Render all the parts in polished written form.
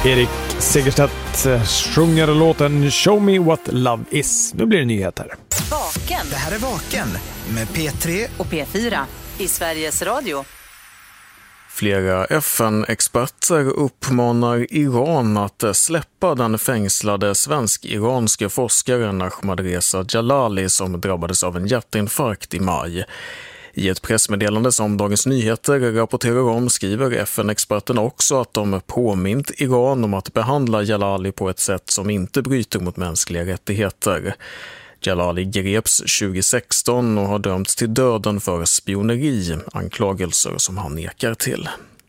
Erik Segerstedt sjunger låten Show Me What Love Is. Nu blir det nyheter. Vaken. Det här är Vaken med P3 och P4 i Sveriges Radio. Flera FN-experter uppmanar Iran att släppa den fängslade svensk-iranske forskaren Ahmadreza Djalali som drabbades av en hjärtinfarkt i maj. I ett pressmeddelande som Dagens Nyheter rapporterar om skriver FN-experterna också att de påmint Iran om att behandla Djalali på ett sätt som inte bryter mot mänskliga rättigheter. Djalali greps 2016 och har dömts till döden för spioneri, anklagelser som han nekar till.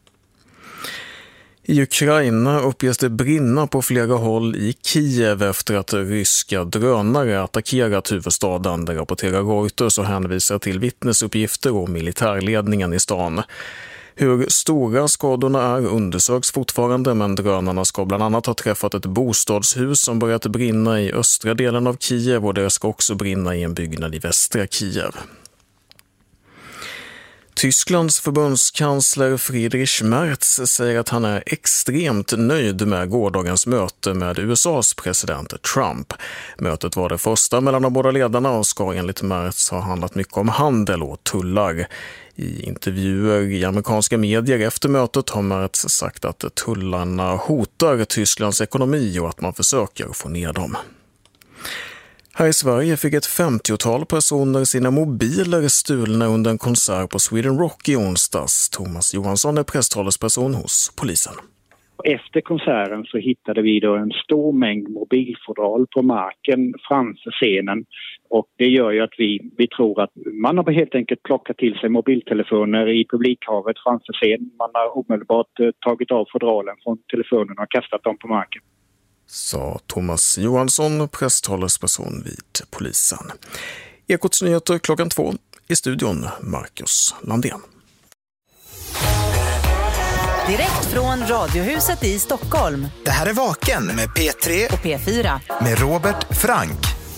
I Ukraina uppges det brinna på flera håll i Kiev efter att ryska drönare attackerat huvudstaden. Det rapporterar Reuters och hänvisar till vittnesuppgifter och militärledningen i stan. Hur stora skadorna är undersöks fortfarande, men drönarna ska bland annat ha träffat ett bostadshus som börjat brinna i östra delen av Kiev och det ska också brinna i en byggnad i västra Kiev. Tysklands förbundskansler Friedrich Merz säger att han är extremt nöjd med gårdagens möte med USAs president Trump. Mötet var det första mellan de båda ledarna och ska enligt Merz ha handlat mycket om handel och tullar. I intervjuer i amerikanska medier efter mötet har Merz sagt att tullarna hotar Tysklands ekonomi och att man försöker få ner dem. Här i Sverige fick ett 50-tal personer sina mobiler stulna under en konsert på Sweden Rock i onsdags. Thomas Johansson är presstalesperson hos polisen. Efter konserten så hittade vi då en stor mängd mobilfodral på marken framför scenen. Och det gör ju att vi tror att man har helt enkelt plockat till sig mobiltelefoner i publikhavet framför scenen. Man har omedelbart tagit av fodralen från telefonen och kastat dem på marken. Sa Thomas Johansson, presstalesperson vid polisen. Ekots nyheter 2:00 i studion, Marcus Landén. Direkt från Radiohuset i Stockholm. Det här är Vaken med P3 och P4 med Robert Frank.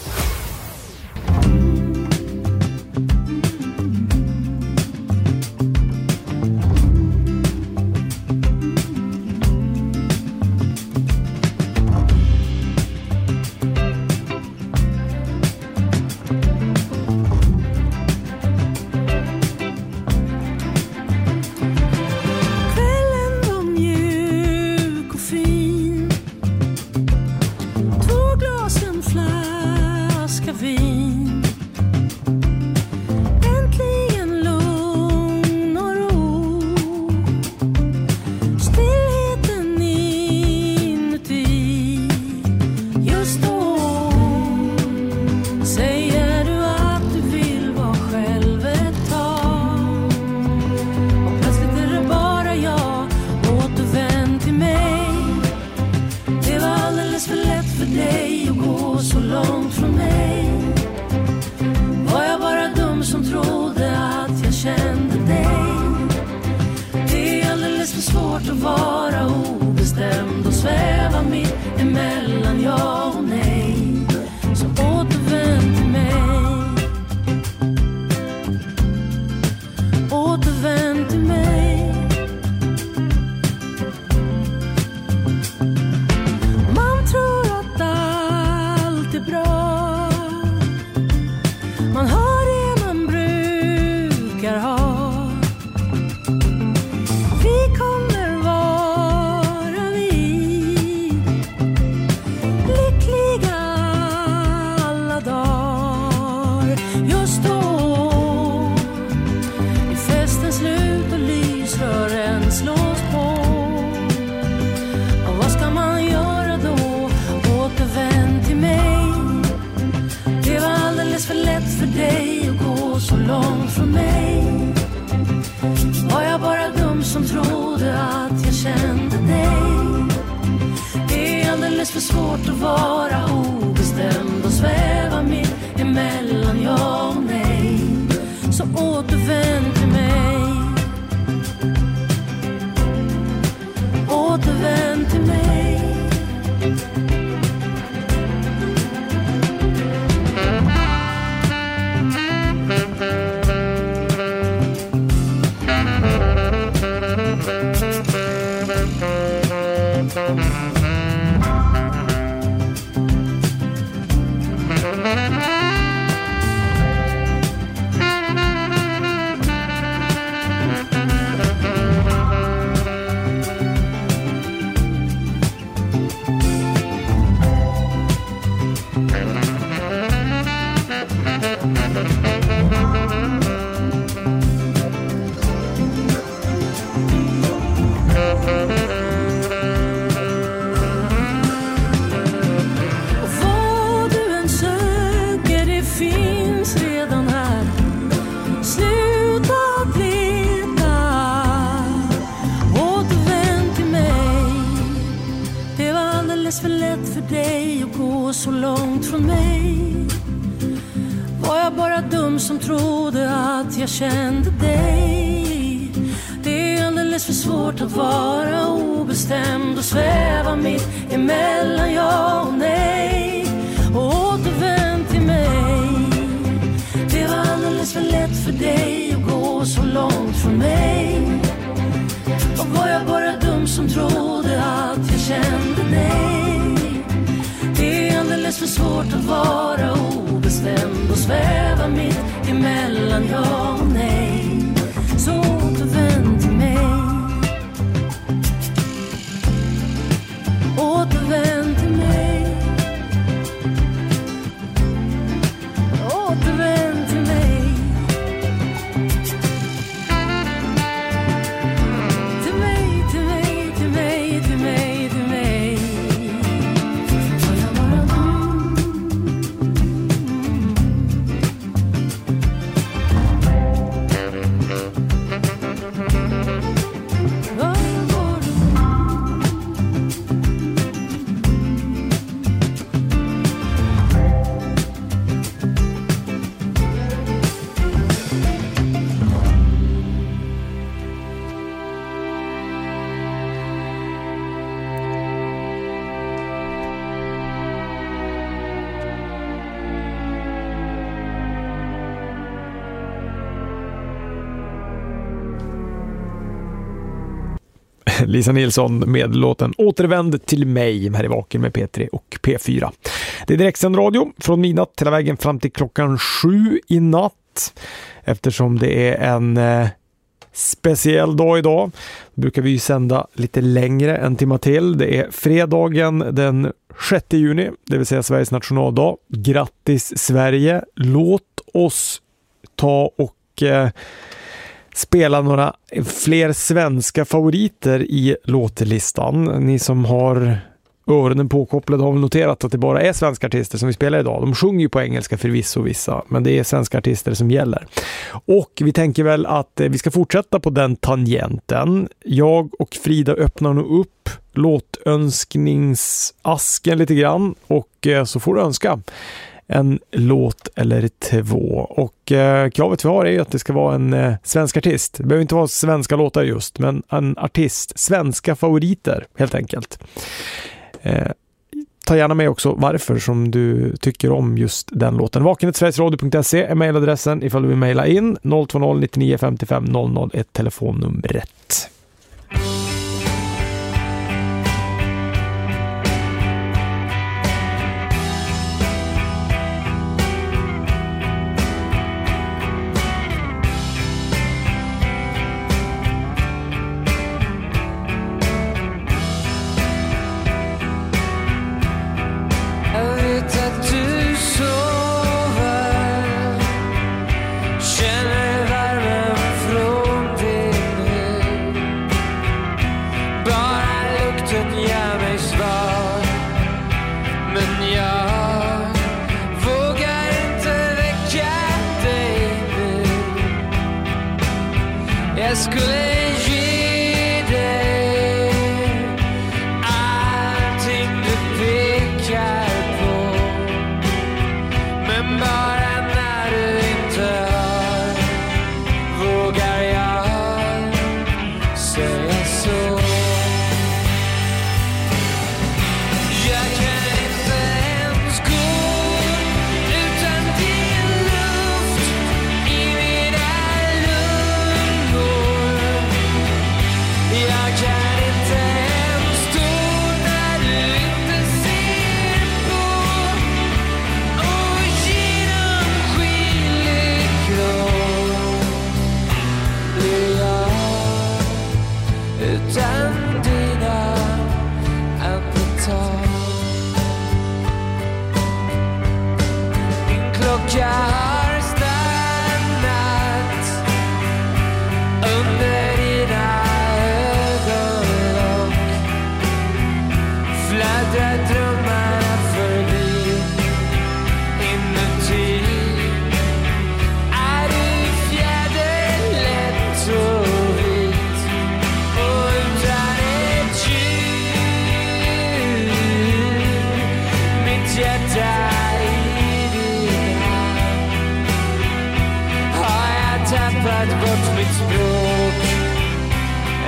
För svårt att vara obestämd och sväva mitt emellan ja och nej. Så återvänd till mig. Återvänd till mig. att jag kände dig. Det är alldeles för svårt att vara obestämd och sväva mitt emellan ja och nej. Och återvänd till mig. Det var alldeles för lätt för dig att gå så långt från mig. Och var jag bara dum som trodde att jag kände dig. Det är alldeles för svårt att vara obestämd och sväva mitt emellan ja och nej. Så återvänd till mig. Återvänd till mig. Återvänd till mig. Till mig, till mig, till mig, till mig, till mig. Får jag vara Lisa Nilsson med låten Återvänd till mig här i Vaken med P3 och P4. Det är direktsänd radio från midnatt hela vägen fram till klockan 7 i natt. Eftersom det är en speciell dag idag brukar vi ju sända lite längre en timme till. Det är fredagen den 6 juni, det vill säga Sveriges nationaldag. Grattis Sverige! Låt oss ta och spela några fler svenska favoriter i låtlistan. Ni som har öronen påkopplade har väl noterat att det bara är svenska artister som vi spelar idag. De sjunger ju på engelska förvisso vissa, men det är svenska artister som gäller. Och vi tänker väl att vi ska fortsätta på den tangenten. Jag och Frida öppnar nu upp låtönskningsasken lite grann och så får du önska en låt eller två. Och kravet vi har är att det ska vara en svensk artist. Det behöver inte vara svenska låtar just, men en artist. Svenska favoriter, helt enkelt. Ta gärna med också varför som du tycker om just den låten. vaken@sverigesradio.se är mejladressen ifall du vill mejla in. 020 99 55 00 är telefonnumret.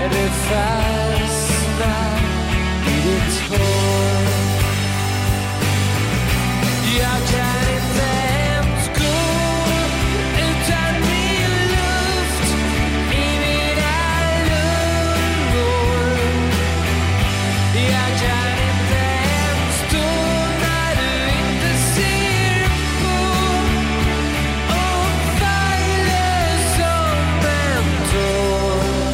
när det fastnar i ditt hår. Jag kan inte ens gå utan din luft i mina lungor. Jag kan inte ens stå när du inte ser på och faller som en tår.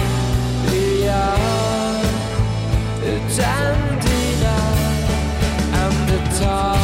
Jag utan dina andetag.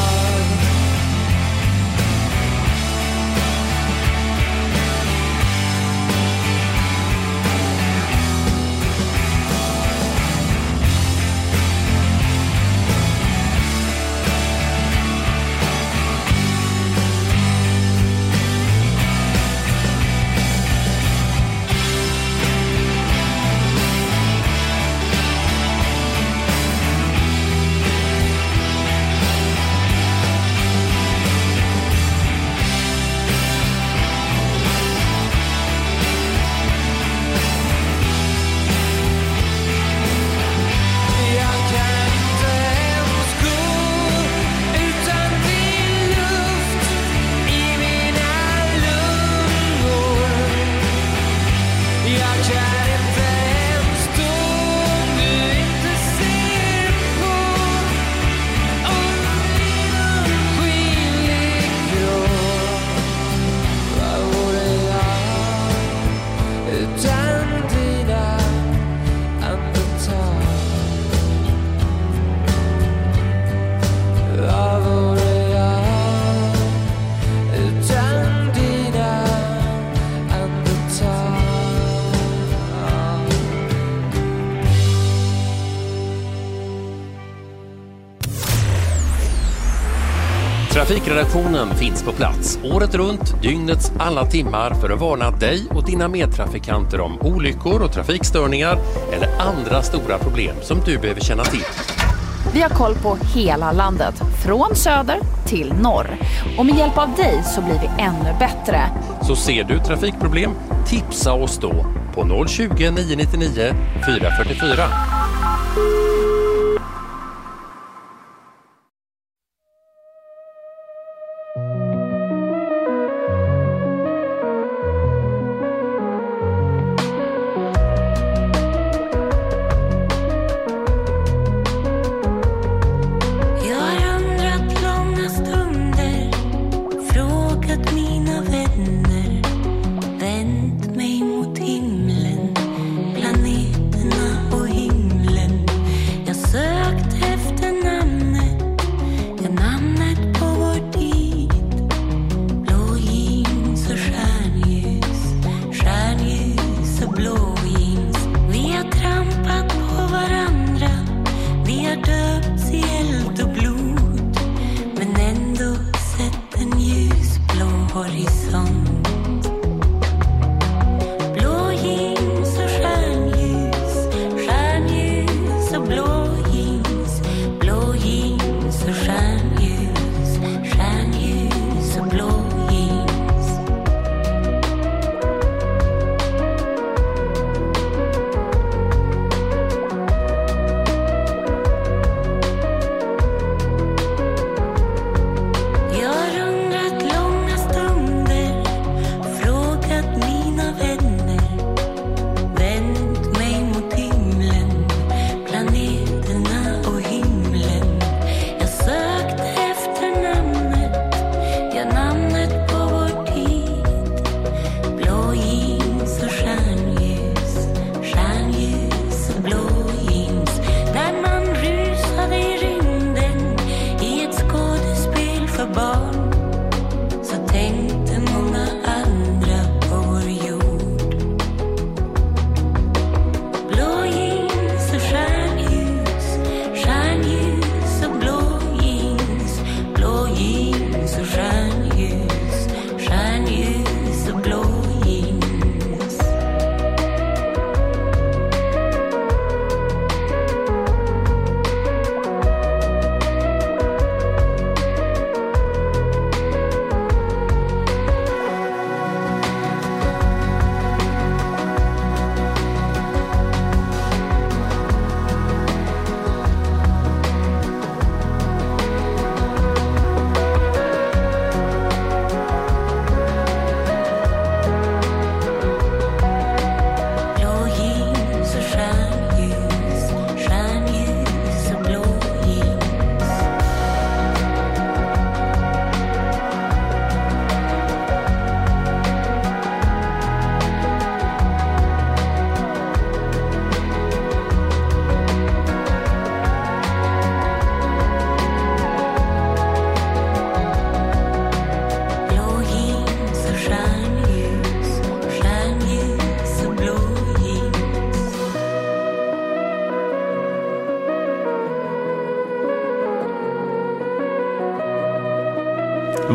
Trafikredaktionen finns på plats året runt, dygnets alla timmar för att varna dig och dina medtrafikanter om olyckor och trafikstörningar eller andra stora problem som du behöver känna till. Vi har koll på hela landet, från söder till norr. Och med hjälp av dig så blir vi ännu bättre. Så ser du trafikproblem, tipsa oss då på 020 999 444. Vänt mig mot himlen, planeterna och himlen.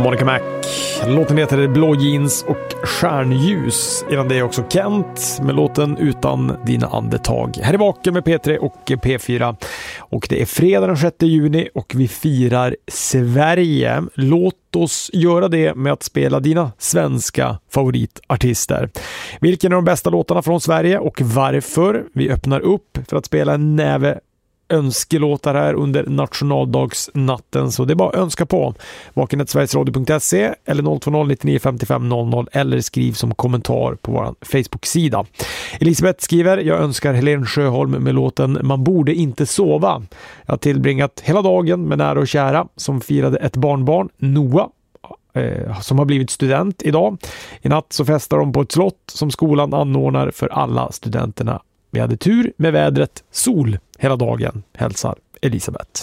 Monica Mac. Låten heter Blå jeans och stjärnljus. Innan det är också Kent med låten Utan dina andetag. Här är Vaken med P3 och P4. Och det är fredag den 6 juni och vi firar Sverige. Låt oss göra det med att spela dina svenska favoritartister. Vilken är de bästa låtarna från Sverige och varför? Vi öppnar upp för att spela en näve önskelåtar här under nationaldagsnatten, så det är bara att önska på vaken@sverigesradio.se eller 020 99 55 00 eller skriv som kommentar på vår Facebook-sida. Elisabeth skriver: jag önskar Helen Sjöholm med låten Man borde inte sova. Jag har tillbringat hela dagen med nära och kära som firade ett barnbarn, Noah, som har blivit student idag. I natt så festar de på ett slott som skolan anordnar för alla studenterna. Vi hade tur med vädret, sol hela dagen, hälsar Elisabeth.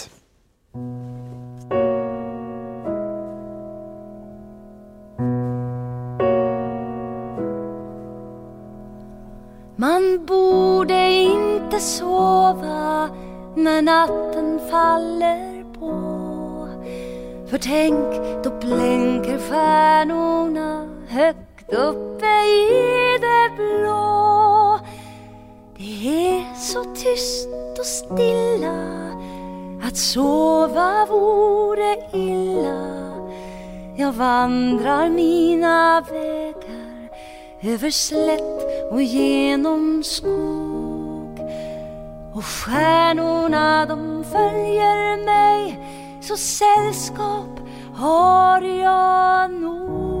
Man borde inte sova när natten faller på. För tänk, då blänker stjärnorna högt uppe i det blå. Det är så tyst och stilla att sova vore illa. Jag vandrar mina vägar över slätt och genom skog. Och stjärnorna de följer mig, så sällskap har jag nog.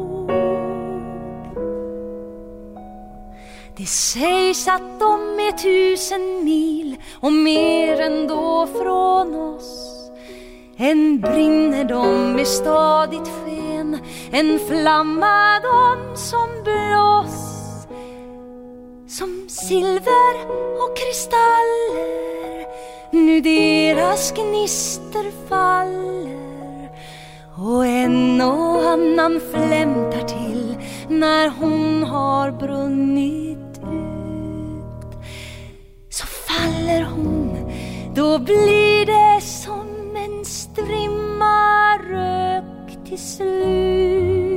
Det sägs att de är 1000 mil och mer ändå från oss. Än brinner de med stadigt sken, en flamma de som blås. Som silver och kristaller, nu deras gnister faller. Och en och annan flämtar till när hon har brunnit ut. Så faller hon, då blir det som en strimma rök till slut.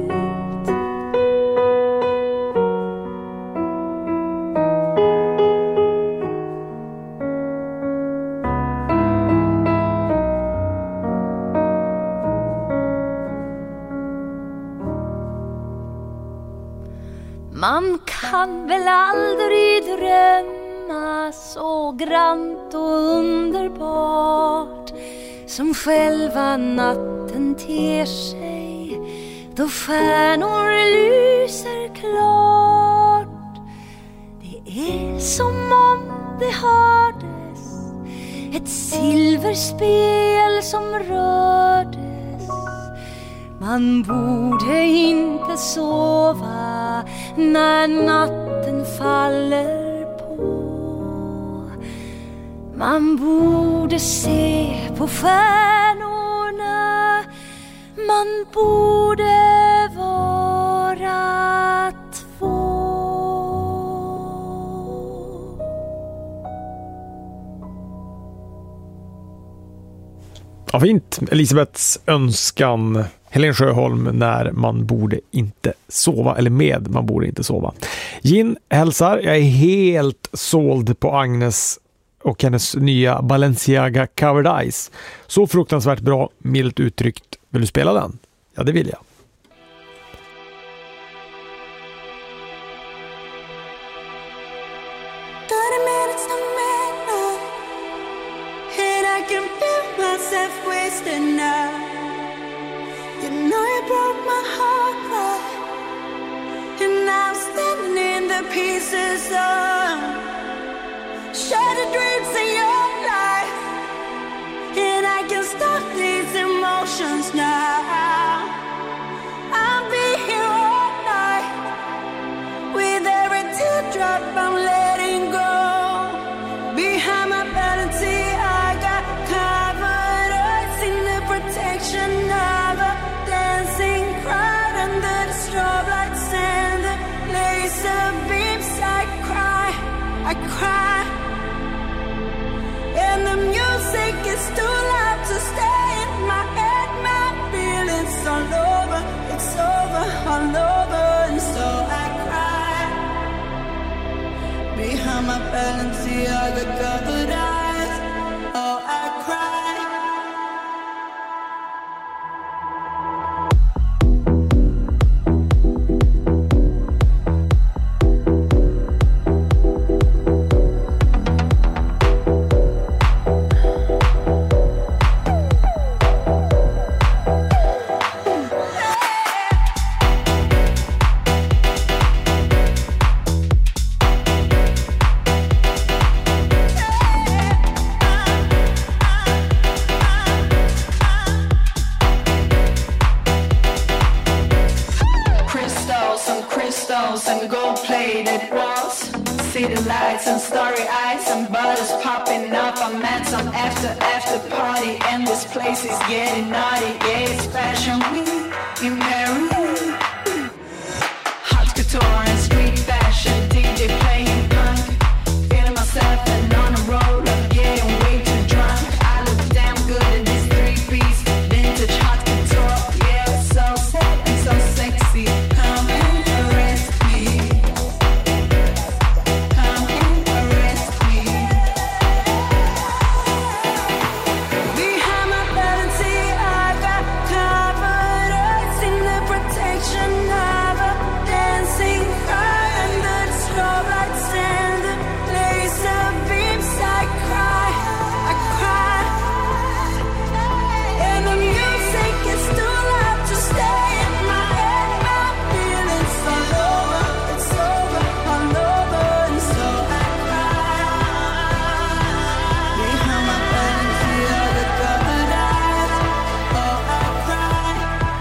Man kan väl aldrig drömma så grant och underbart som själva natten ter sig, då stjärnor lyser klart. Det är som om det hördes ett silverspel som rördes. Man borde inte sova när natten faller på. Man borde se på stjärnorna. Man borde vara två. Ja, fint. Elisabeths önskan. Helen Sjöholm, när man borde inte sova, eller med man borde inte sova. Gin hälsar: jag är helt såld på Agnes och hennes nya Balenciaga Covered Eyes. Så fruktansvärt bra, milt uttryckt. Vill du spela den? Ja, det vill jag. You know you broke my heart, right? And now I'm standing in the pieces of shattered dreams in your life. And I can stop these emotions now. I'll be here all night. With every teardrop I'm letting go. Behind my vanity I got covered eyes in the protection of a dancing crowd under the strobe lights and the laser beams. I cry, and the music is too loud to stay in my head. My feelings so Behind my Balenciaga covered eyes, oh, I cry. And gold-plated walls, city lights and starry eyes and bottles popping up. I'm at some after party and this place is getting naughty. Yeah, it's fashion week in Paris. Hot couture and street fashion, DJ playing punk. Feeling myself and on a road, yeah, I'm way too drunk. I look damn good in this three-piece vintage hot couture. Yeah, it's so sad and so sexy. Come and arrest me. Come and arrest me. Behind my Balenciaga covered eyes in the protection of a dancing fire under the strobe lights and the laser beams. I cry, and the music is too loud to stay in my head. My feelings all over, it's over, all over, and so I cry. Behind my Balenciaga covered eyes, oh, I cry.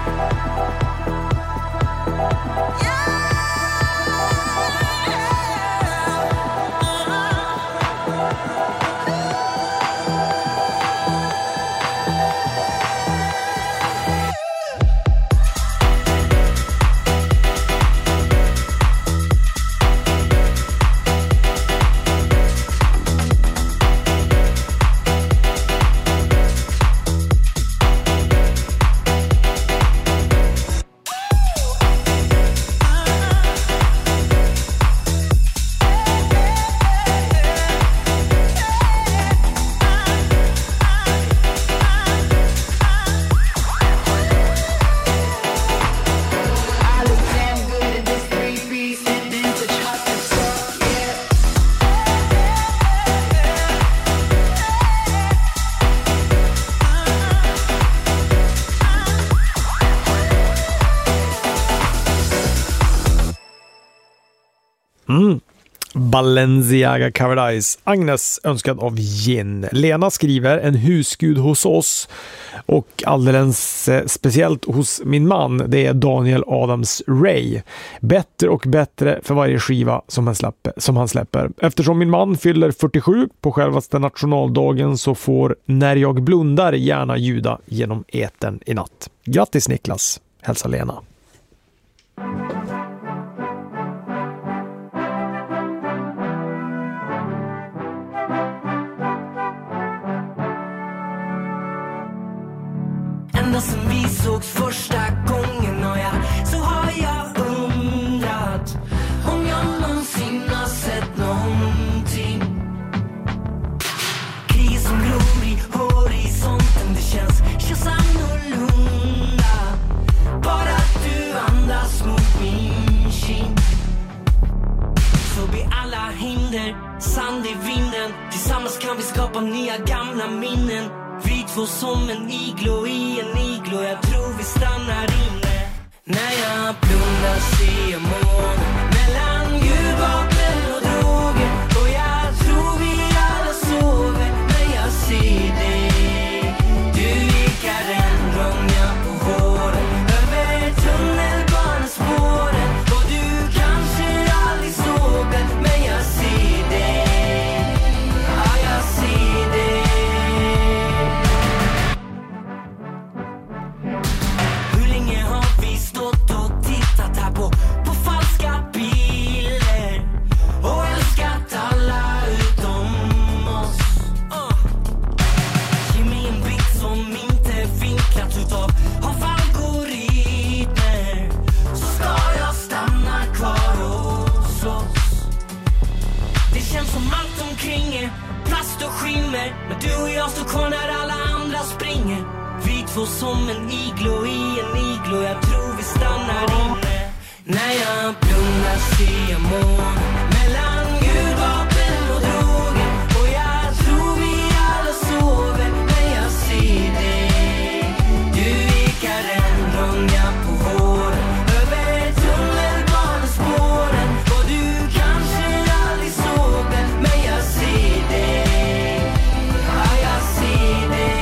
I look damn good in this three-piece vintage hot couture. Yeah. Balenciaga Covered Eyes. Agnes önskad av Gin. Lena skriver en husgud hos oss och alldeles speciellt hos min man. Det är Daniel Adams Ray. Bättre och bättre för varje skiva som han släpper. Eftersom min man fyller 47 på självaste nationaldagen så får När jag blundar gärna ljuda genom etern i natt. Grattis Niklas. Hälsa Lena. Ända sen vi sågs första gången så har jag undrat om jag någonsin har sett någonting. Krig som glor i horisonten, det känns annorlunda. Bara att du andas mot min kind. Så blir alla hinder sand i vinden. Tillsammans kan vi skapa nya gamla minnen. Vi två som en iglo i en iglo. Jag tror vi stannar inne. När jag blundar ser jag månen mellan ljudvapen och droger. Och jag tror vi alla sover när jag ser dig. Du ekar en rånga på våren över tunnelbanespåren. Och du kanske aldrig såg det, men jag ser dig. Ja, jag ser dig. Hur länge har vi stått och tittat här på falska som allt omkring är plast och skimmer. Men du och jag står kvar när alla andra springer. Vi två som en iglo i en iglo. Jag tror vi stannar inne. När jag blundar ser jag moln mellan ljudvapen och droger. Och jag tror vi alla sover när jag ser dig. Du ekar en ronja på våren över tunnelbanespåren. Och du kanske aldrig såg det, men jag ser dig. Ja, jag ser dig.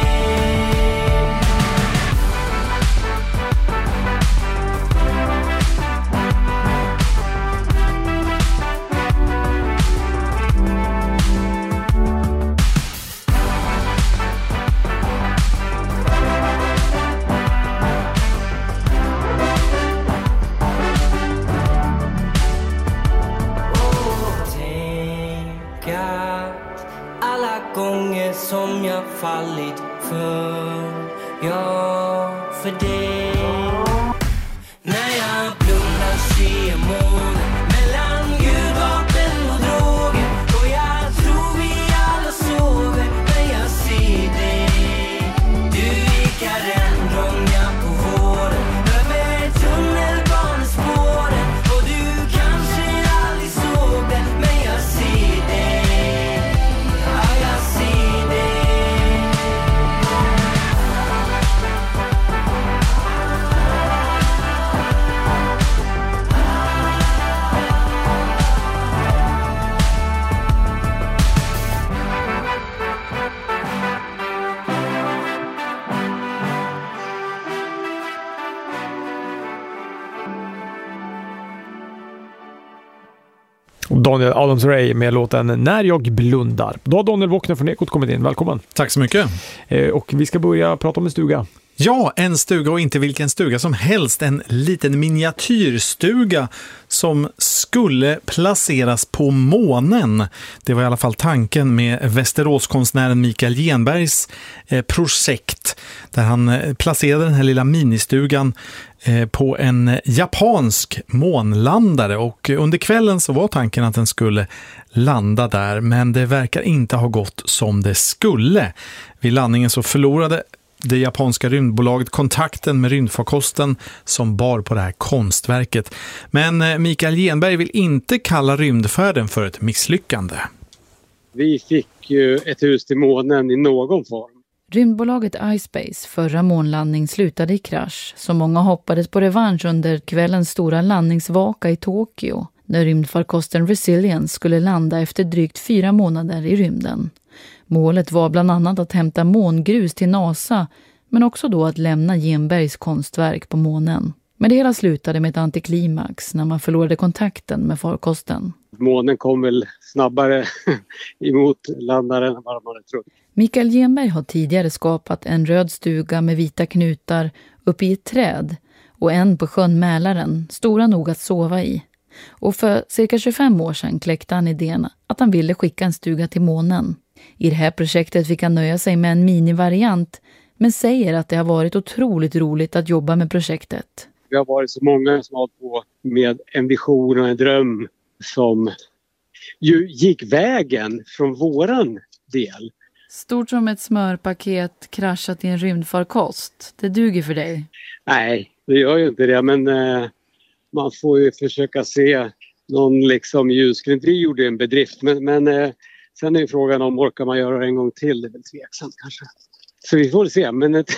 Gånger som jag fallit för, ja, för dig. När jag blundar ser jag molnen mellan ljudvapen och droger. Och jag tror vi alla sover när jag ser dig. Du ekar en ronja på våren över tunnelbanespåren. Och du kanske aldrig såg det, men jag ser dig. Daniel Adams-Ray med låten När jag blundar. Då har Daniel Wockner från Ekot kommit in. Välkommen. Tack så mycket. Och vi ska börja prata om en stuga. Ja, en stuga och inte vilken stuga som helst. En liten miniatyrstuga som skulle placeras på månen. Det var i alla fall tanken med Västeråskonstnären Mikael Genbergs projekt. Där han placerade den här lilla ministugan på en japansk månlandare. Och under kvällen så var tanken att den skulle landa där. Men det verkar inte ha gått som det skulle. Vid landningen så förlorade det japanska rymdbolaget kontakten med rymdfarkosten som bar på det här konstverket. Men Mikael Genberg vill inte kalla rymdfärden för ett misslyckande. Vi fick ju ett hus till månen i någon form. Rymdbolaget iSpace förra månlandning slutade i krasch, så många hoppades på revansch under kvällens stora landningsvaka i Tokyo, när rymdfarkosten Resilience skulle landa efter drygt 4 månader i rymden. Målet var bland annat att hämta mångrus till NASA, men också då att lämna Genbergs konstverk på månen. Men det hela slutade med ett antiklimax när man förlorade kontakten med farkosten. Månen kom väl snabbare emot landaren än vad man hade trott. Mikael Genberg har tidigare skapat en röd stuga med vita knutar uppe i ett träd och en på sjön Mälaren, stora nog att sova i. Och för cirka 25 år sedan kläckte han idén att han ville skicka en stuga till månen. I det här projektet fick han nöja sig med en minivariant, men säger att det har varit otroligt roligt att jobba med projektet. Vi har varit så många som har hållit på med en vision och en dröm som ju gick vägen från våran del. Stort som ett smörpaket kraschat i en rymdfarkost. Det duger för dig? Nej, det gör ju inte det, men man får ju försöka se någon liksom ljusglimt. Vi gjorde en bedrift, men sen är ju frågan om orkar man göra det en gång till. Det är väl tveksamt kanske. Så vi får se, men ett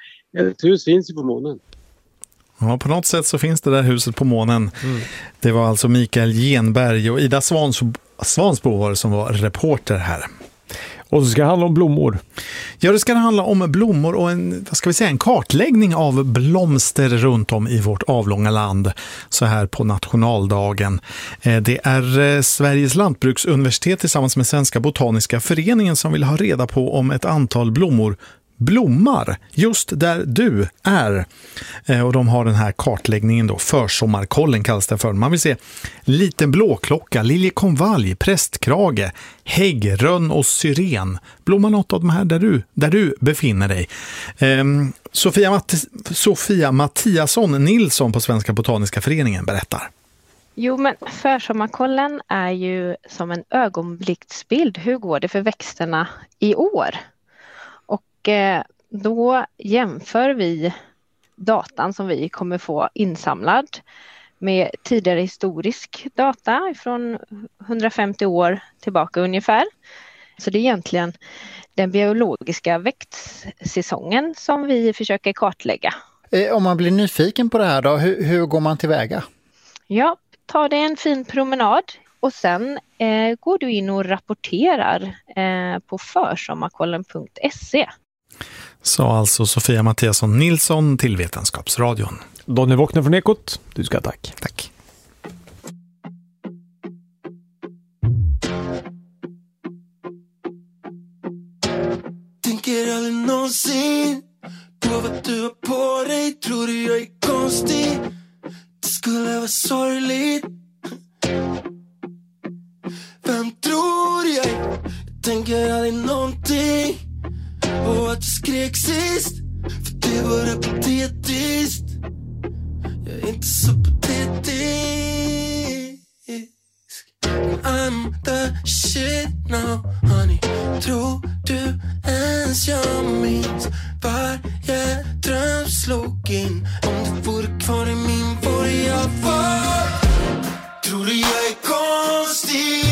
hus finns ju på månen. Ja, på något sätt så finns det där huset på månen. Det var alltså Mikael Genberg och Ida Svansbo som var reporter här. Och så ska det handla om blommor. Ja, det ska handla om blommor och en kartläggning av blomster runt om i vårt avlånga land så här på nationaldagen. Det är Sveriges lantbruksuniversitet tillsammans med Svenska botaniska föreningen som vill ha reda på om ett antal blommor blommar just där du är. Och de har den här kartläggningen då, försommarkollen kallas det för. Man vill se liten blåklocka, liljekonvalj, prästkrage, häggrönn och syren. Blommar något av de här där du befinner dig. Sofia Mattiasson Nilsson på Svenska botaniska föreningen berättar. Jo, men försommarkollen är ju som en ögonblicksbild. Hur går det för växterna i år? Och då jämför vi datan som vi kommer få insamlad med tidigare historisk data från 150 år tillbaka ungefär. Så det är egentligen den biologiska växtsäsongen som vi försöker kartlägga. Om man blir nyfiken på det här då, hur går man tillväga? Ja, ta dig en fin promenad och sen går du in och rapporterar på försommarkollen.se. Sa alltså Sofia Mattiasson Nilsson till Vetenskapsradion. Daniel Wåkner från Ekot, du ska tack. Tack. Tänker aldrig någonsin på vad du har på dig. Tror du jag är konstig? Det skulle vara sorgligt. Vem tror jag är? Jag tänker aldrig någonting på att du skrek sist. För det var patetiskt. Jag är inte så patetisk. I'm the shit now, honey. Tror du ens jag minns varje dröm slog in? Om du vore kvar i min vore jag var. Tror du jag är konstig?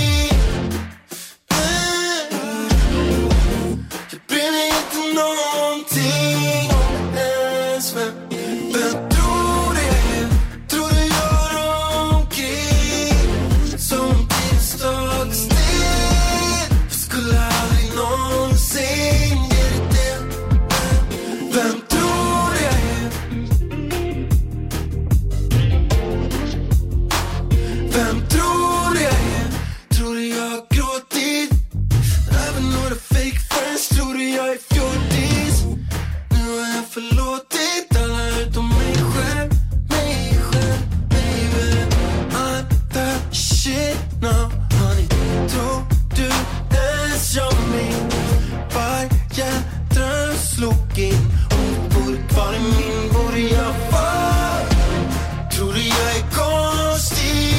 Jag brinner inte någonting ens. Vem tror du jag är? Tror du jag är omkring? Som din stad still. Jag skulle aldrig någonsin ge dig det. Vem tror du jag är? Vem tror du jag är? Tror du jag har gråtit? Även några fake friends. Tror du jag är fjortis? Nu har jag förlåtit alla utom mig själv. Mig själv, baby. I'm the shit now, honey. Tror du ens jag minns varje dröm slog in? Om du vore kvar i min vore jag var. Tror du jag är konstig?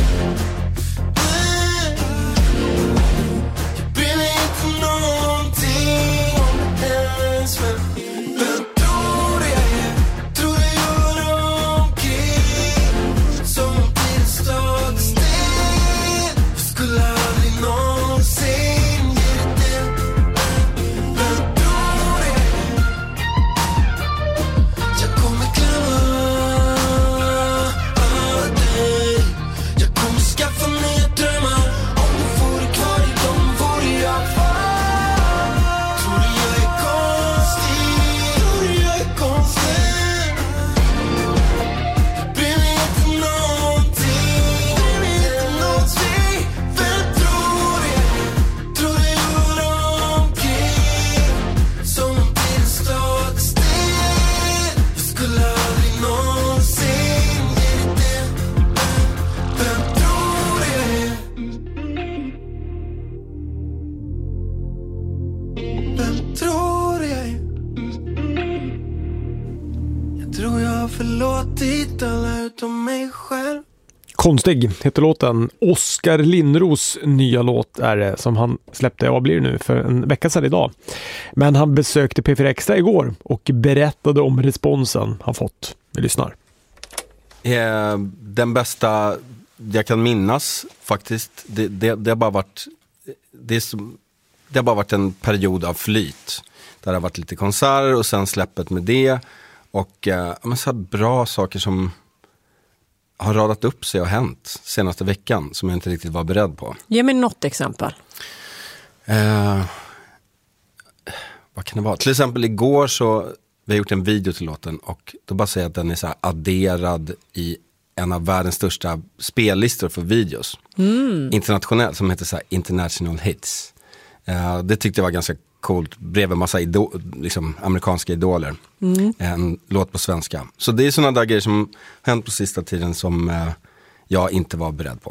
Jag brinner inte någonting ens. Vem tror du jag är? Tror du jag är omkring? Som din stad still. Jag skulle aldrig någonsin ge dig det. Vem tror du jag är? Jag kommer glömma dig. Jag kommer skaffa nya drömmar. Om du vore kvar i dem vore jag var. Tror du jag är konstig? Tror du jag är konstig? Jag brinner inte någonting. Vem tror du jag är? Tror du jag är omkring? Som om din stad still. Jag skulle aldrig någonsin ge dig det. Vem tror du jag är? Vem tror du jag är? Jag tror jag har förlåtit alla utom mig själv. Konstig heter låten. Oskar Lindros nya låt är det som han släppte, vad blir det nu, för en vecka sedan idag. Men han besökte P4 Extra igår och berättade om responsen han fått. Vi lyssnar. Den bästa jag kan minnas faktiskt, det har bara varit det har bara varit en period av flyt. Där det har varit lite konserter och sen släppet med det. Och så bra saker som har radat upp sig och hänt senaste veckan som jag inte riktigt var beredd på. Ge mig något exempel. Vad kan det vara? Till exempel igår så vi har gjort en video till låten och då bara säger jag att den är så här adderad i en av världens största spellistor för videos. Internationellt, som heter så här International Hits. Det tyckte jag var ganska coolt. Bredvid en massa liksom amerikanska idoler. En låt på svenska. Så det är sådana där grejer som hänt på sista tiden som jag inte var beredd på.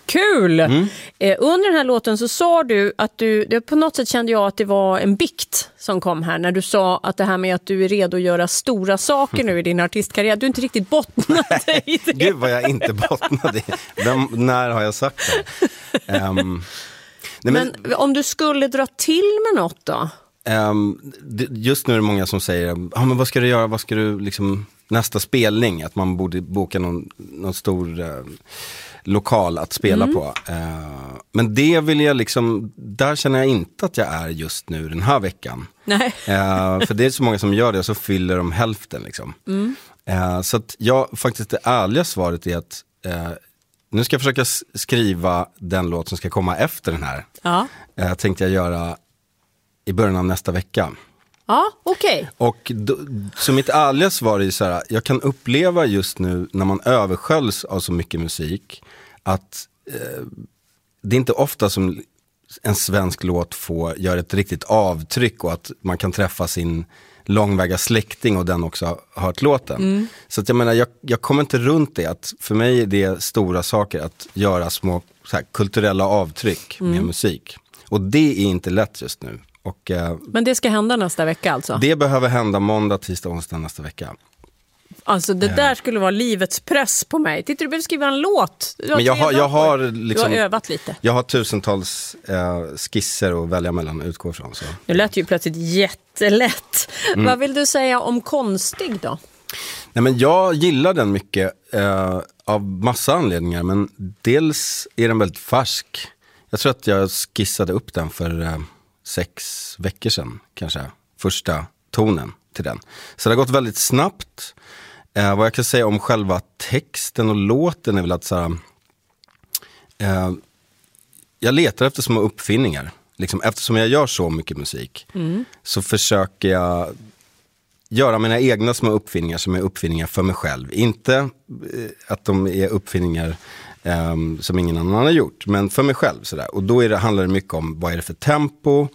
Kul! Under den här låten så sa du att på något sätt kände jag att det var en bikt som kom här när du sa att det här med att du är redo att göra stora saker nu i din artistkarriär, du inte riktigt bottnade i det. Gud vad jag inte bottnade i. När har jag sagt det? Men om du skulle dra till med något då? Just nu är det många som säger, men vad ska du göra, vad ska du liksom, nästa spelning, att man borde boka någon stor lokal att spela på. Men det vill jag liksom, där känner jag inte att jag är just nu den här veckan. Nej. För det är så många som gör det och så fyller de hälften liksom. Så att faktiskt det ärliga svaret är att nu ska jag försöka skriva den låt som ska komma efter den här. Tänkte jag göra i början av nästa vecka. Ja, okej. Och så mitt ärliga svar är så här, jag kan uppleva just nu när man översköljs av så mycket musik att det är inte ofta som en svensk låt gör ett riktigt avtryck och att man kan träffa sin långväga släkting och den också har hört låten. Så att jag menar, jag kommer inte runt det, att för mig är det stora saker att göra små så här, kulturella avtryck med musik. Och det är inte lätt just nu. Men det ska hända nästa vecka alltså? Det behöver hända måndag, tisdag, onsdag nästa vecka. Alltså det där skulle vara livets press på mig. Tittar du behöver skriva en låt. Men jag har liksom, du har övat lite. Jag har tusentals skisser att välja mellan och utgå från. Så. Det lät ju plötsligt jättelätt. Vad vill du säga om konstig då? Nej, men jag gillar den mycket av massa anledningar. Men dels är den väldigt färsk. Jag tror att jag skissade upp den för 6 veckor sedan kanske. Första tonen till den. Så det har gått väldigt snabbt. Vad jag kan säga om själva texten och låten är väl att så här, jag letar efter små uppfinningar. Liksom, eftersom jag gör så mycket musik så försöker jag göra mina egna små uppfinningar som är uppfinningar för mig själv. Inte att de är uppfinningar som ingen annan har gjort, men för mig själv. Sådär. Och då handlar det mycket om vad är det för tempo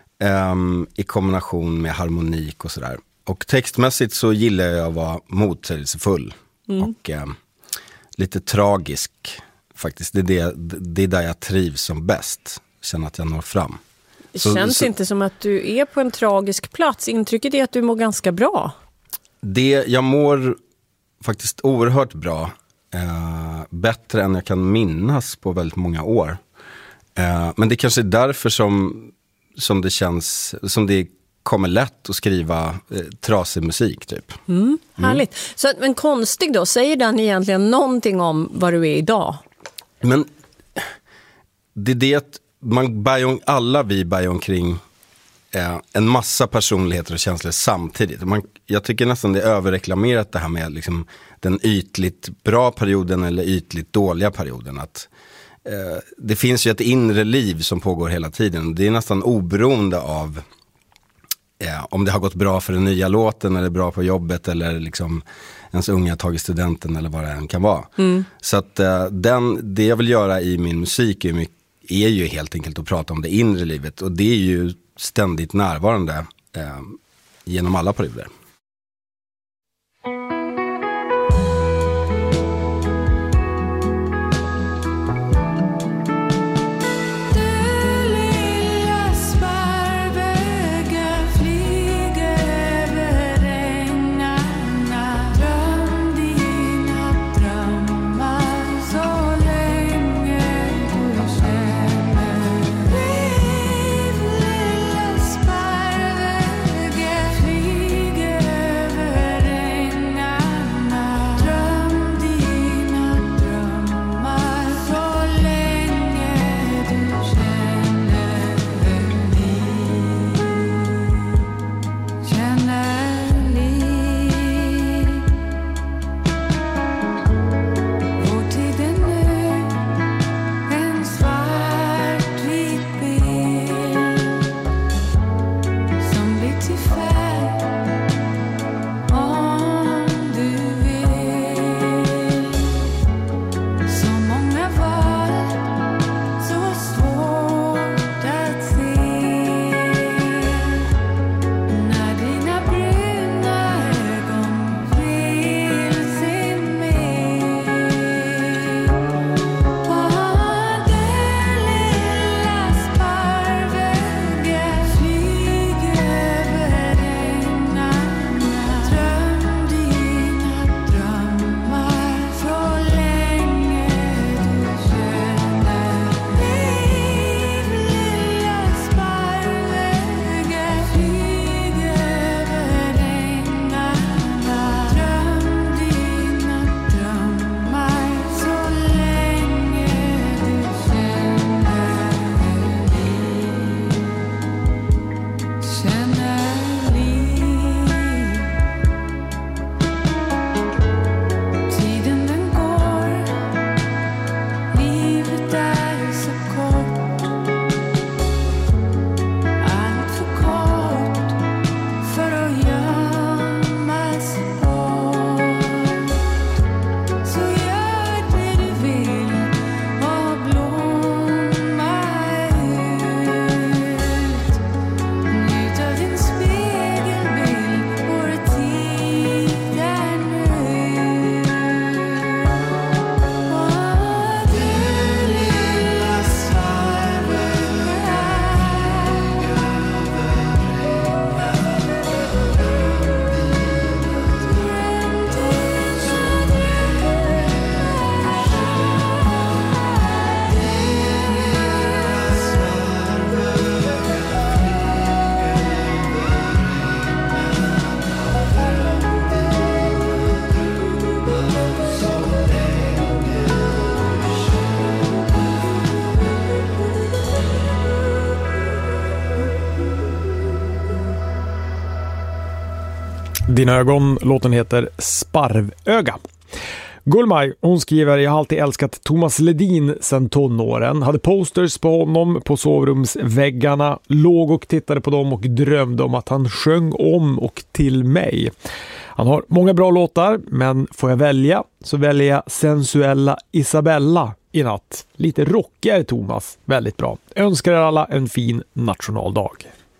i kombination med harmonik och sådär. Och textmässigt så gillar jag att vara motsägelsefull och lite tragisk faktiskt. Det är där jag trivs som bäst. Känner att jag når fram. Det känns inte som att du är på en tragisk plats. Intrycket är att du mår ganska bra. Jag mår faktiskt oerhört bra. Bättre än jag kan minnas på väldigt många år. Men det kanske är därför som det känns, som det kommer lätt att skriva trasig musik typ. Härligt. Så, men konstig då, säger den egentligen någonting om vad du är idag? Men det är det att alla vi bär omkring en massa personligheter och känslor samtidigt. Jag tycker nästan det är överreklamerat det här med liksom den ytligt bra perioden eller ytligt dåliga perioden. Att det finns ju ett inre liv som pågår hela tiden. Det är nästan oberoende av om det har gått bra för den nya låten eller bra på jobbet eller liksom ens unga tagit studenten eller vad det än kan vara. Så att det jag vill göra i min musik är ju helt enkelt att prata om det inre livet, och det är ju ständigt närvarande genom alla perioder. Flyger Dina ögon, låten heter Sparvöga. Gullmaj, hon skriver: jag har alltid älskat Thomas Ledin sedan tonåren. Hade posters på honom på sovrumsväggarna, låg och tittade på dem och drömde om att han sjöng om och till mig. Han har många bra låtar, men får jag välja så väljer jag Sensuella Isabella i natt. Lite rockigare Thomas, väldigt bra. Önskar er alla en fin nationaldag.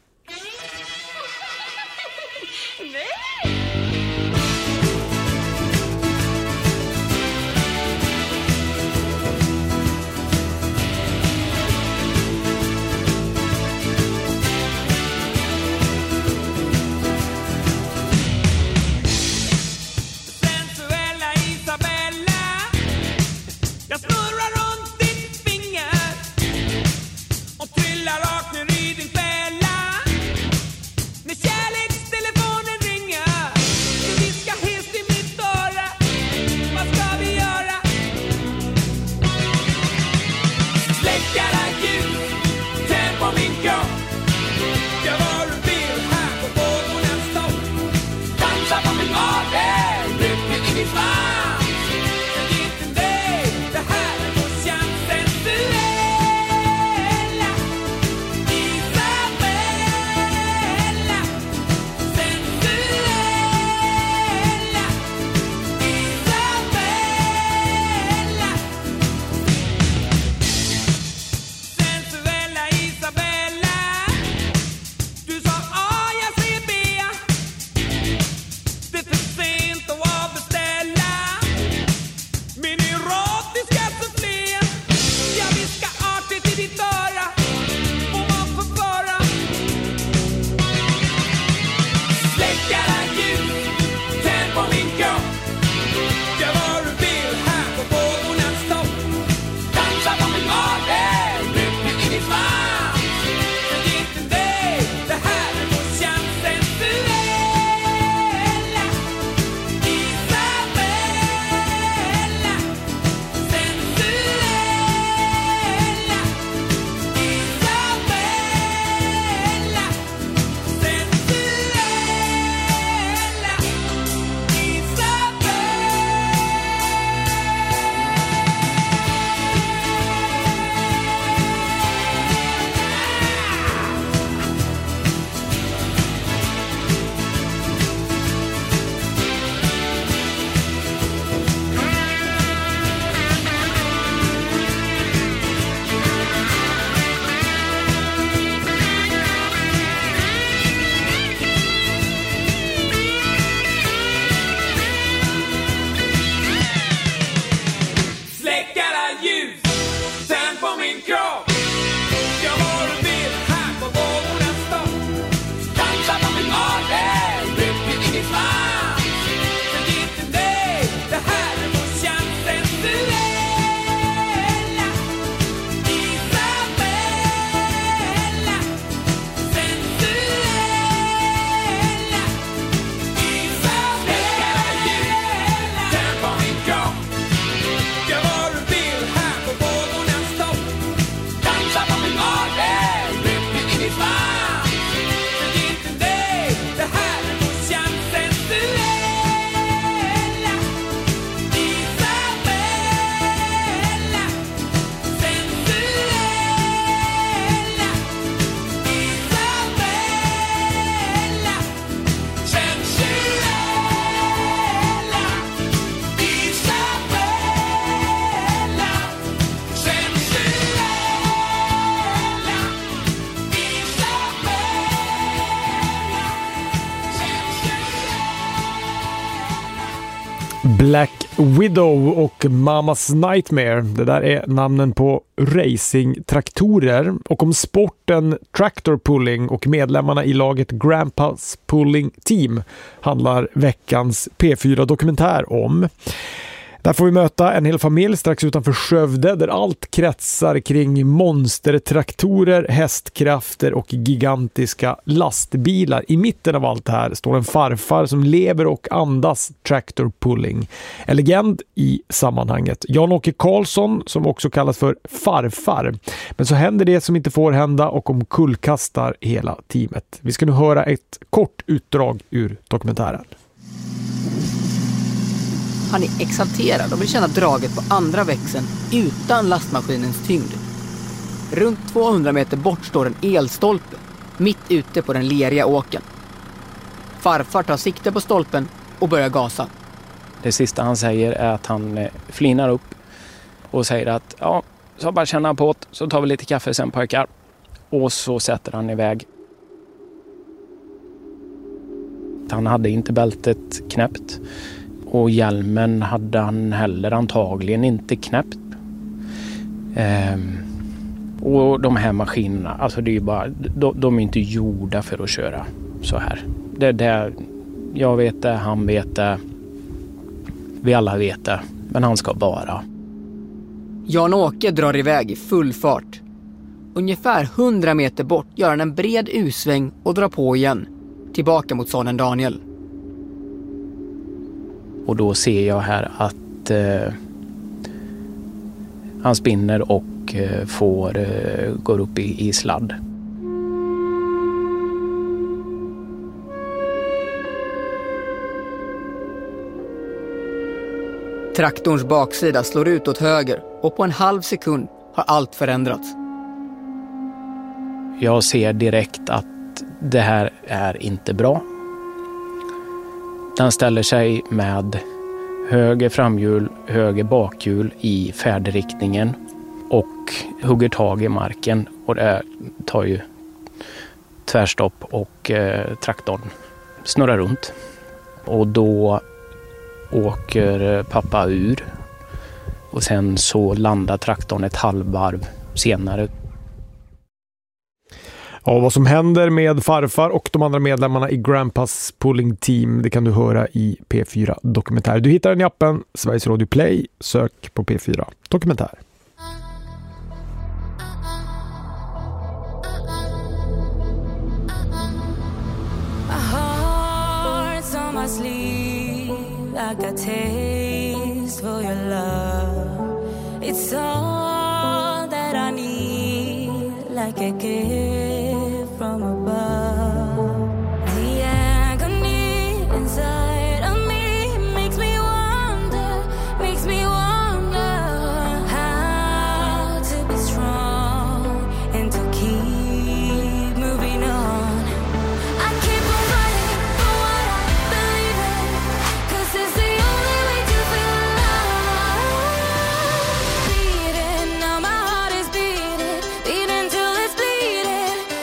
Black Widow och Mamas Nightmare. Det där är namnen på racingtraktorer. Och om sporten Tractor Pulling och medlemmarna i laget Grandpa's Pulling Team handlar veckans P4-dokumentär om. Där får vi möta en hel familj strax utanför Skövde där allt kretsar kring monstertraktorer, hästkrafter och gigantiska lastbilar. I mitten av allt det här står en farfar som lever och andas tractor pulling. En legend i sammanhanget. Jan-Åke Karlsson som också kallas för farfar. Men så händer det som inte får hända och omkullkastar hela teamet. Vi ska nu höra ett kort utdrag ur dokumentären. Han är exalterad och vill känna draget på andra växeln utan lastmaskinens tyngd. Runt 200 meter bort står en elstolpe, mitt ute på den leriga åken. Farfar tar sikte på stolpen och börjar gasa. Det sista han säger är att han flinar upp och säger att ja, så bara känna på det, så tar vi lite kaffe sen pojkar. Och så sätter han iväg. Han hade inte bältet knäppt. Och hjälmen hade han heller antagligen inte knäppt. Och de här maskinerna, alltså det är ju bara, de är inte gjorda för att köra så här. Jag vet det, han vet det, vi alla vet det, men han ska bara. Jan-Åke drar iväg i full fart. Ungefär 100 meter bort gör han en bred U-sväng och drar på igen, tillbaka mot sonen Daniel. Och då ser jag här att han spinner och går upp i sladd. Traktorns baksida slår ut åt höger och på en halv sekund har allt förändrats. Jag ser direkt att det här är inte bra. Den ställer sig med höger framhjul, höger bakhjul i färdriktningen och hugger tag i marken. Och det tar ju tvärstopp och traktorn snurrar runt. Och då åker pappa ur och sen så landar traktorn ett halvvarv senare. Ja, vad som händer med farfar och de andra medlemmarna i Grandpas Pulling Team, det kan du höra i P4 Dokumentär. Du hittar den i appen Sveriges Radio Play. Sök på P4 Dokumentär. My heart's on my sleeve, I got taste for your love. It's all that I need, like a gift from above. The agony inside of me makes me wonder how to be strong and to keep moving on. I keep on fighting for what I believe in, 'cause it's the only way to feel alive. Beating, now my heart is beating till it's bleeding.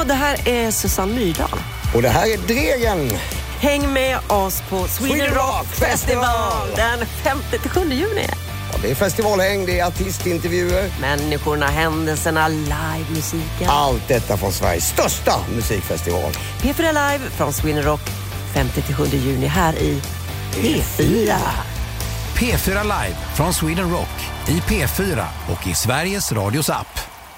det här är Susanne Myrdal. Och det här är Dregen. Häng med oss på Sweden Rock Festival den 5-7 juni. Ja, det är festivalhäng, det är artistintervjuer. Människorna, händelserna, livemusiken. Allt detta från Sveriges största musikfestival. P4 Live från Sweden Rock 5-7 juni här i P4. P4 Live från Sweden Rock i P4 och i Sveriges Radios app.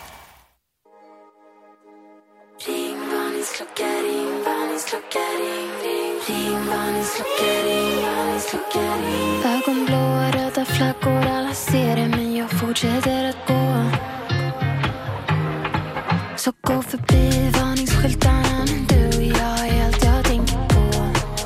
Ring varningsklocka, ring varningsklocka, ring varningsklocka, ring varningsklocka, ring. Ögonblå, röda flaggor, alla ser det men jag fortsätter att gå. Så gå förbi varningsskyltarna, men du och jag är allt jag tänker på.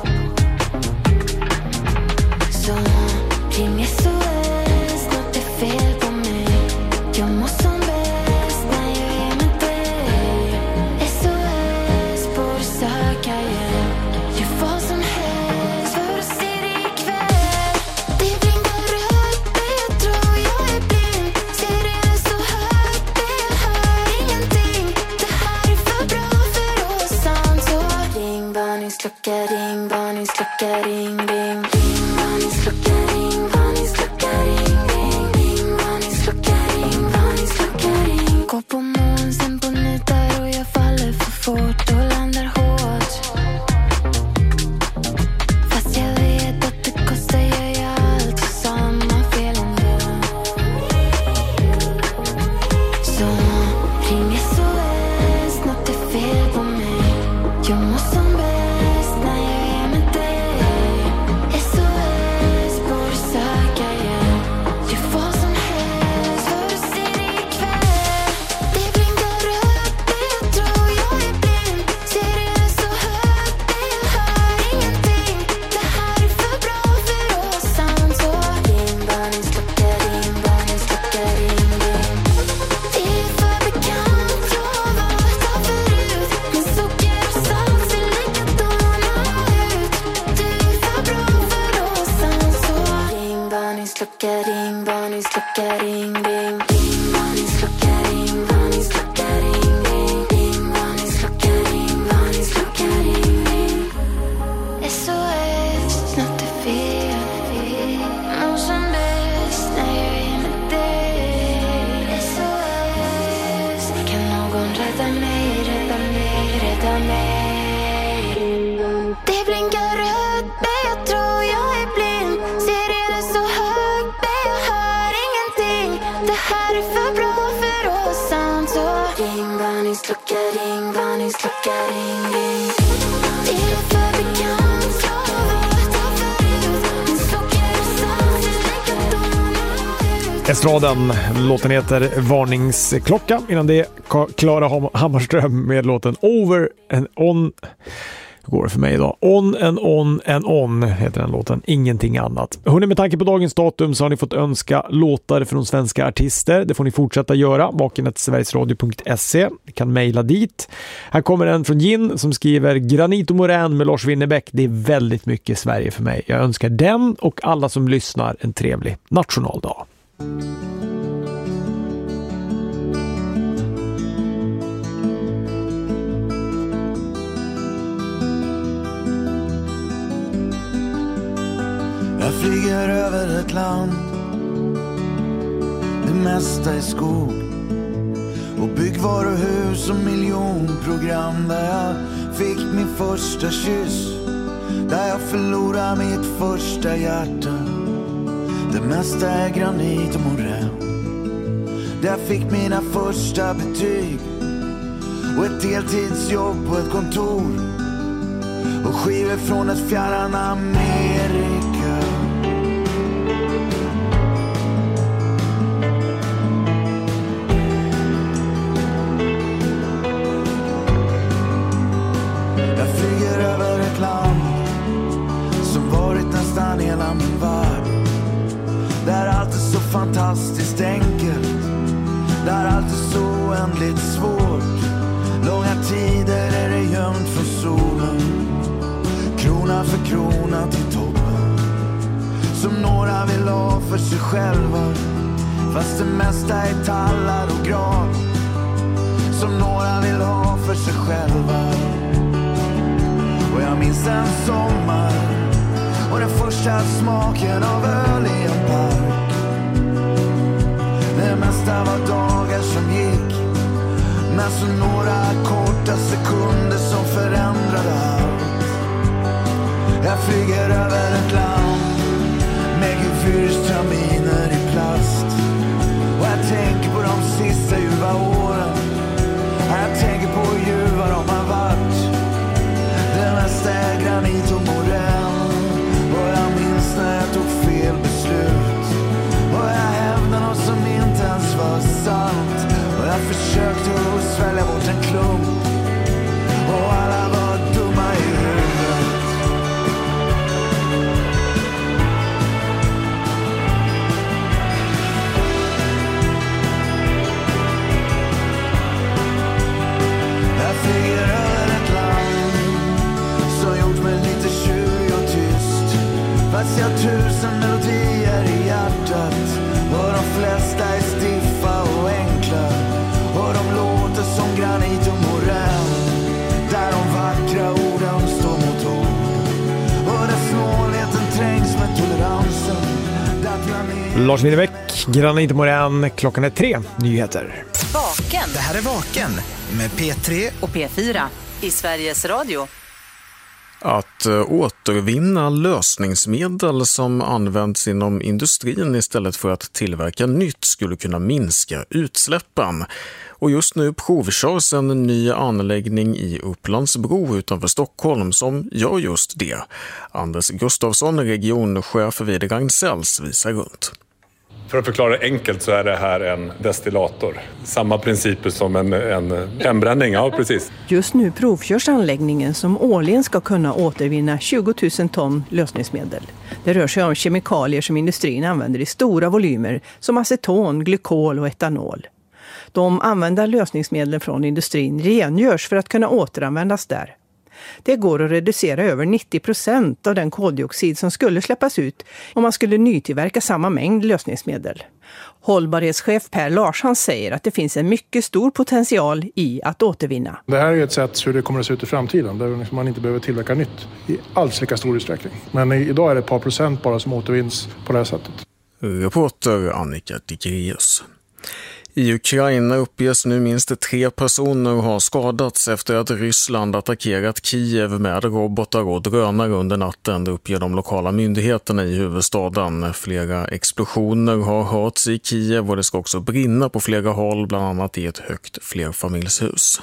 Så ring SOS, något är fel på mig. Jag mår som bäst när jag är med dig. SOS, borde söka hjälp. Gör vad som helst för att se dig ikväll. Det blinkar rött, jag tror jag är blind. Ser det så högt, jag hör ingenting. Det här är för bra för att vara sant. Så ring varningsklocka, ring varningsklocka, ring, ring. Ring varningsklocka, ring varningsklocka, ring, ring. Ring varningsklocka, ring varningsklocka, ring. Gå på moln, sen på nitar och jag faller för fort och landar hårt. Fast jag vet att det kostar, gör jag allt för samma fel ändå. Så ring SOS, något är fel på mig. Jag mår som bäst när jag är med dig. SOS, borde söka hjälp. Gör vad som helst för att se dig ikväll. Det blinkar rött, jag tror jag är blind. Ser det så högt, jag hör ingenting. Det här är för bra för att vara sant. Så ring varningsklocka, ring varningsklocka, ring, ring. Det är för bekant, jag har varit här förut. Men socker och salt ser likadana ut. Du är för bra för att vara sant. Så ring varningsklocka, ring varningsklocka, ring, ring. Ring varningsklocka, ring varningsklocka, ring, ring. Ring varningsklocka, ring varningsklocka, ring, ring. SOS, något är fel. Mår som bäst när jag är med dig. SOS, kan någon rädda mig, rädda mig, rädda mig. Det blinkar rött, men jag tror jag är blind. Ser det så högt, men jag hör ingenting. Det här är för bra för att vara sant. Så ring varningsklocka, ring varningsklocka, ring, ring. Det är för bekant, jag har varit här förut. Men socker och salt ser likadana ut. Estraden, låten heter Varningsklocka. Innan det Klara Hammarström med låten Over and On. Hur går det för mig idag? On and on heter den låten. Ingenting annat. Hörrni, med tanke på dagens datum så har ni fått önska låtar från svenska artister. Det får ni fortsätta göra. vaken@sverigesradio.se. Ni kan mejla dit. Här kommer en från Gin som skriver Granit och Morän med Lars Winnerbäck. Det är väldigt mycket Sverige för mig. Jag önskar den och alla som lyssnar en trevlig nationaldag. Jag flyger över ett land, det mesta är skog och byggvaruhus och miljonprogram. Där jag fick min första kyss, där jag förlorade mitt första hjärta. Det mesta är granit och morän. Där jag fick mina första betyg och ett deltidsjobb på ett kontor och skivor från ett fjärran Amerika. Jag flyger över ett land som varit nästan hela min värld. Där allt är så fantastiskt enkelt, där allt är så oändligt svårt. Långa tider är det gömt från solen, krona för krona till toppen, som några vill ha för sig själva, fast det mesta är tallar och gran, som några vill ha för sig själva. Och jag minns en sommar och den första smaken av öl i en park. Det mesta var dagar som gick, men så några korta sekunder som förändrade allt. Jag flyger över ett land med gefyrstraminer i plast. Och jag tänker på de sista ljuva åren. Jag tänker på hur vad de har varit. Det mesta är granit och morell. Och jag minns när jag tog fel beslut. Och jag hävdade något som inte ens var sant. Och jag försökte att svälja bort en klump. Och alla var dumma i huvudet. Jag flyger över ett land som gjort mig lite tjurig och tyst. Fast jag 1000 melodier i hjärtat. Och de flesta är stiffa och enkla. Och de låter som granit och morell. Där de vackra orden står mot ord. Och där snålheten trängs med toleransen. Lars Winnerbäck, Granit Morän, klockan är 3, nyheter. Vaken. Det här är Vaken med P3 och P4 i Sveriges Radio. Att återvinna lösningsmedel som används inom industrin istället för att tillverka nytt skulle kunna minska utsläppen. Och just nu provkörs en ny anläggning i Upplandsbro utanför Stockholm som gör just det. Anders Gustafsson, regionchef vid Ragn-Sells, visar runt. För att förklara enkelt så är det här en destillator. Samma principer som en hembränning, ja precis. Just nu provkörs anläggningen som årligen ska kunna återvinna 20 000 ton lösningsmedel. Det rör sig om kemikalier som industrin använder i stora volymer som aceton, glykol och etanol. De använda lösningsmedlen från industrin rengörs för att kunna återanvändas där. Det går att reducera över 90% av den koldioxid som skulle släppas ut om man skulle nytillverka samma mängd lösningsmedel. Hållbarhetschef Per Larsson säger att det finns en mycket stor potential i att återvinna. Det här är ett sätt hur det kommer att se ut i framtiden där man inte behöver tillverka nytt i alls lika stor utsträckning. Men idag är det ett par procent bara som återvinns på det här sättet. Reporter Annika Dikerius. I Ukraina uppges nu minst 3 personer har skadats efter att Ryssland attackerat Kiev med robotar och drönare under natten, det uppger de lokala myndigheterna i huvudstaden. Flera explosioner har hörts i Kiev och det ska också brinna på flera håll, bland annat i ett högt flerfamiljshus.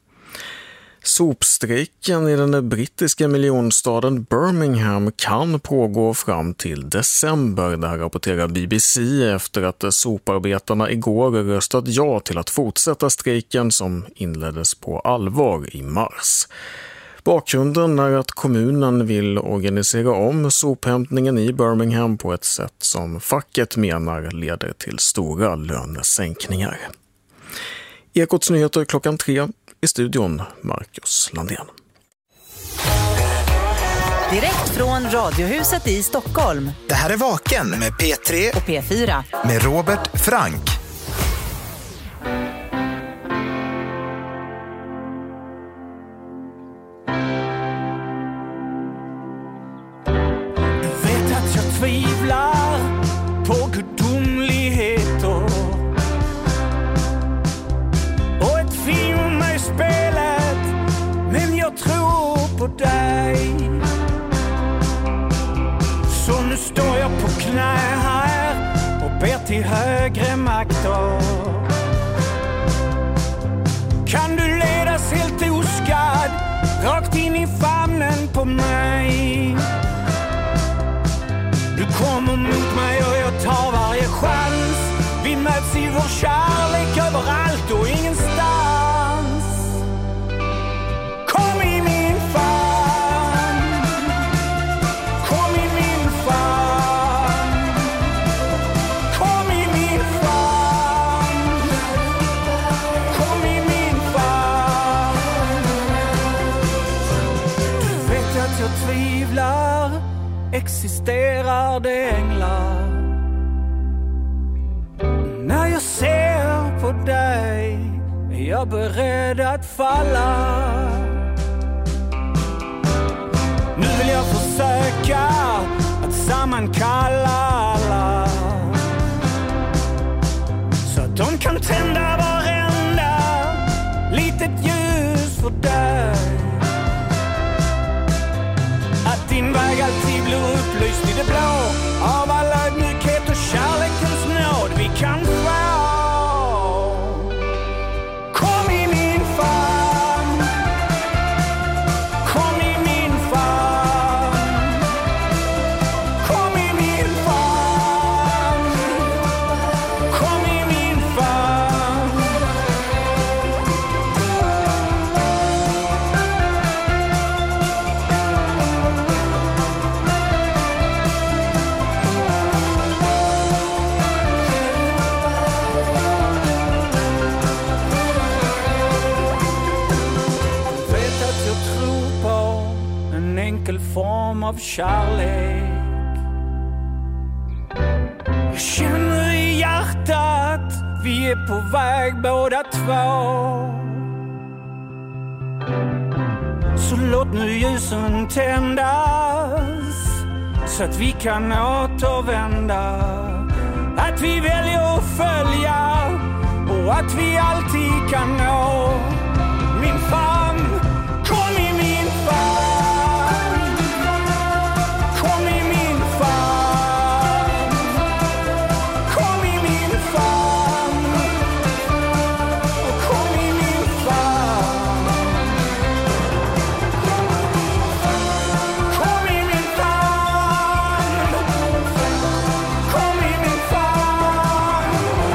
Sopstrejken i den brittiska miljonstaden Birmingham kan pågå fram till december. Det här rapporterar BBC efter att soparbetarna igår röstat ja till att fortsätta strejken som inleddes på allvar i mars. Bakgrunden är att kommunen vill organisera om sophämtningen i Birmingham på ett sätt som facket menar leder till stora lönesänkningar. Ekots nyheter klockan 3. I studion Marcus Landén. Direkt från Radiohuset i Stockholm. Det här är Vaken med P3 och P4 med Robert Frank. Du vet att jag tvivlar på gudomligheter. Och ett film är spelet, men jag tror på dig. Så nu står jag på knä här och ber till högre makter. Kan du ledas helt oskadd rakt in i famnen på mig? Du kommer mot mig och jag tar varje chans. Vi möts i vår kärlek överallt och ingenstans. Kom i min famn. Kom i min famn. Kom i min famn. Kom i min famn. Du vet att jag tvivlar. Existerar det änglar? När jag ser på dig är jag beredd att falla. Nu vill jag försöka att sammankalla alla, så att de kan tända varenda litet ljus för dig. Att din väg alltid blir upplyst i det blå av all ödmjukhet och kärlekens nåd vi kan få. Kom i min famn, kom i min famn, kom i min famn, kom i min famn. Vet att jag tror på en enkel form av kärlek. Jag känner i hjärtat vi är på väg båda två. Så låt nu ljusen tändas så att vi kan återvända. Att vi väljer att följa och att vi alltid kan nå min famn. Kom i min famn, kom i min famn, kom i min famn, och kom i min famn. Kom i min famn, kom i min famn.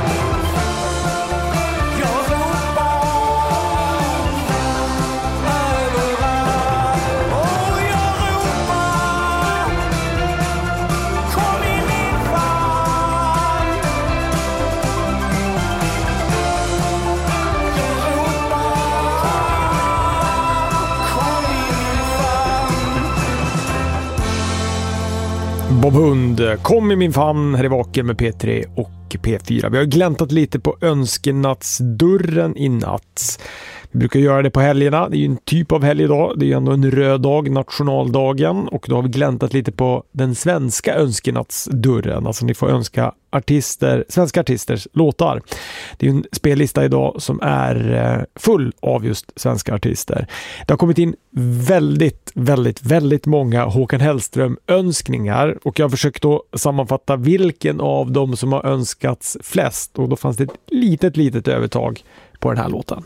Jag ropar överallt, och jag ropar. Kom i min famn. Jag ropar. Kom i min famn. Bob Hund, kom i min famn här i Vaken med P3 och P4. Vi har gläntat lite på önskenattsdörren i natt. Vi brukar göra det på helgerna. Det är ju en typ av helg idag. Det är ju ändå en röd dag, nationaldagen. Och då har vi gläntat lite på den svenska önskenattsdörren. Alltså ni får önska svenska artisters låtar. Det är ju en spellista idag som är full av just svenska artister. Det har kommit in väldigt många Håkan Hellström-önskningar. Och jag har försökt då sammanfatta vilken av dem som har önskats flest. Och då fanns det ett litet övertag på den här låten.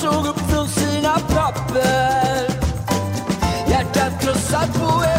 såg upp från sina papper. Hjärtat krossat på